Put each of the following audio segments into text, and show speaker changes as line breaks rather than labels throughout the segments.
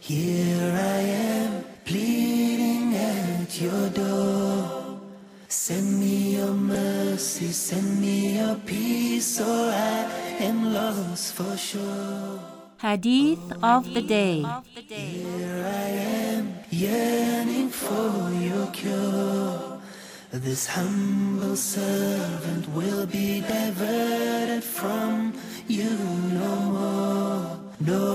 Here I am, pleading at your door. Send me your mercy, send me your peace, or I am lost for sure.
Hadith of the Day.
Here I am, yearning for your cure. This humble servant will be diverted from you no more, no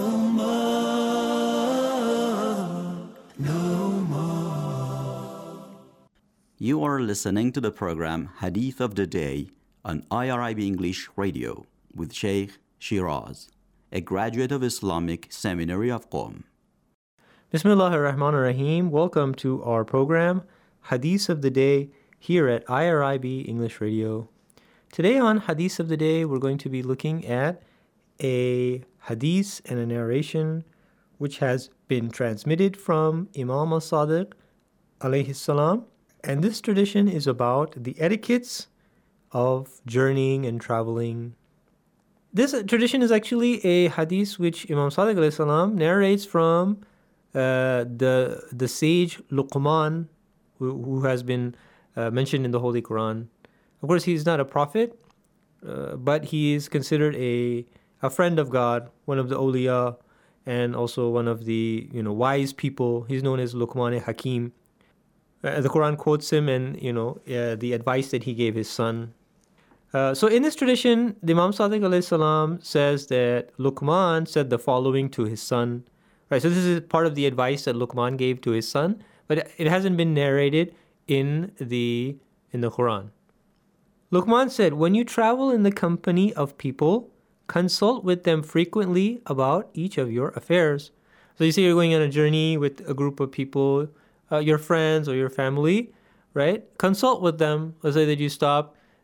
more, no more.
You are listening to the program Hadith of the Day on IRIB English Radio with Sheikh Shiraz, a graduate of Islamic Seminary of Qom.
Bismillahir Rahmanir Rahim. Welcome to our program Hadith of the Day here at IRIB English Radio. Today on Hadith of the Day, we're going to be looking at a hadith and a narration which has been transmitted from Imam al-Sadiq alayhi salam. And this tradition is about the etiquettes of journeying and traveling. This tradition is actually a hadith which Imam Sadiq alayhi salam narrates from the sage Luqman, who has been mentioned in the Holy Quran. Of course, he's not a prophet, but he is considered a friend of God, one of the awliya, and also one of the wise people. He's known as Luqman Hakim. The Quran quotes him and the advice that he gave his son. So in this tradition, the Imam Sadiq alayhi salam says that Luqman said the following to his son. Right, so this is part of the advice that Luqman gave to his son, but it hasn't been narrated in the Quran. Luqman said, "When you travel in the company of people, consult with them frequently about each of your affairs." So you say you're going on a journey with a group of people, your friends or your family, right? Consult with them. Let's say that you stop,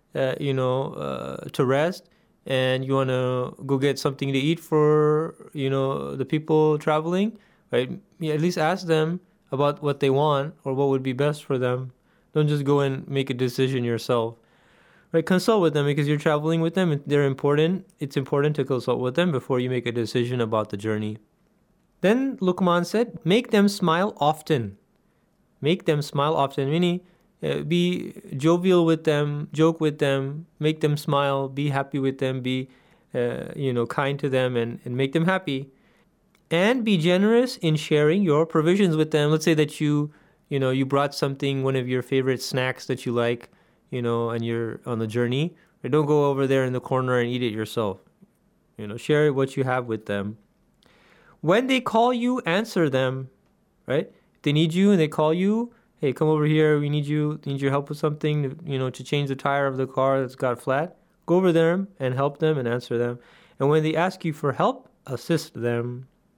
to rest, and you want to go get something to eat for, the people traveling, right? You at least ask them about what they want or what would be best for them. Don't just go and make a decision yourself, right? Consult with them because you're traveling with them. They're important. It's important to consult with them before you make a decision about the journey. Then Luqman said, make them smile often. Make them smile often, meaning be jovial with them, joke with them, make them smile, be happy with them, be kind to them and make them happy. And be generous in sharing your provisions with them. Let's say that you brought something, one of your favorite snacks that you like, and you're on the journey. Right? Don't go over there in the corner and eat it yourself. Share what you have with them. When they call you, answer them, right? If they need you and they call you, hey, come over here, we need your help with something, to change the tire of the car that's got flat. Go over there and help them and answer them. And when they ask you for help, assist them.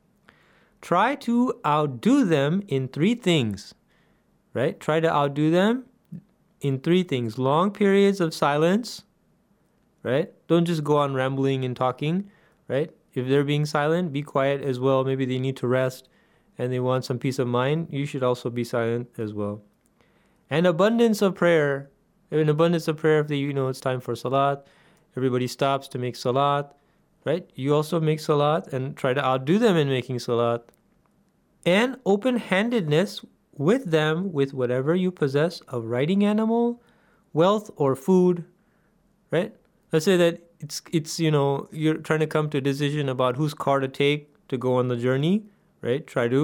Try to outdo them in 3 things, right? Try to outdo them in 3 things. Long periods of silence, right? Don't just go on rambling and talking, right? If they're being silent, be quiet as well. Maybe they need to rest and they want some peace of mind. You should also be silent as well. And abundance of prayer. An abundance of prayer if it's time for salat. Everybody stops to make salat, right? You also make salat and try to outdo them in making salat. And open-handedness with them with whatever you possess of riding animal, wealth, or food, right? Let's say that it's you're trying to come to a decision about whose car to take to go on the journey, right? Try to,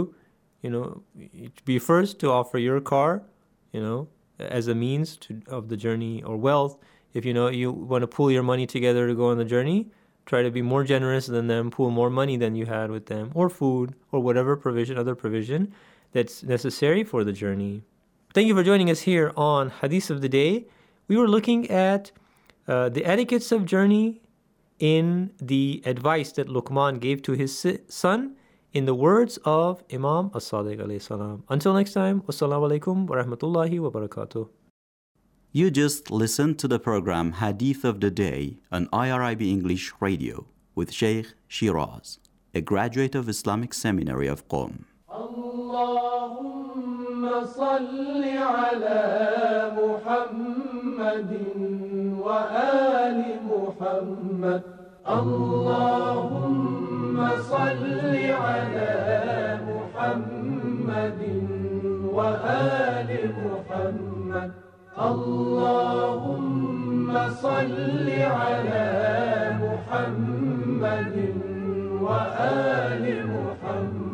be first to offer your car, as a means of the journey, or wealth. If you want to pool your money together to go on the journey, try to be more generous than them, pool more money than you had with them, or food, or whatever other provision that's necessary for the journey. Thank you for joining us here on Hadith of the Day. We were looking at the etiquettes of journey in the advice that Luqman gave to his son in the words of Imam as-Sadiq alayhi salam. Until next time, wassalamu alaikum wa rahmatullahi wa barakatuh.
You just listened to the program Hadith of the Day on IRIB English Radio with Sheikh Shiraz, a graduate of Islamic Seminary of Qom.
Allahumma salli ala Muhammadin wa ali Muhammad. Allahumma salli ala Muhammad.
محمد وآل محمد اللهم صل على محمد وآل محمد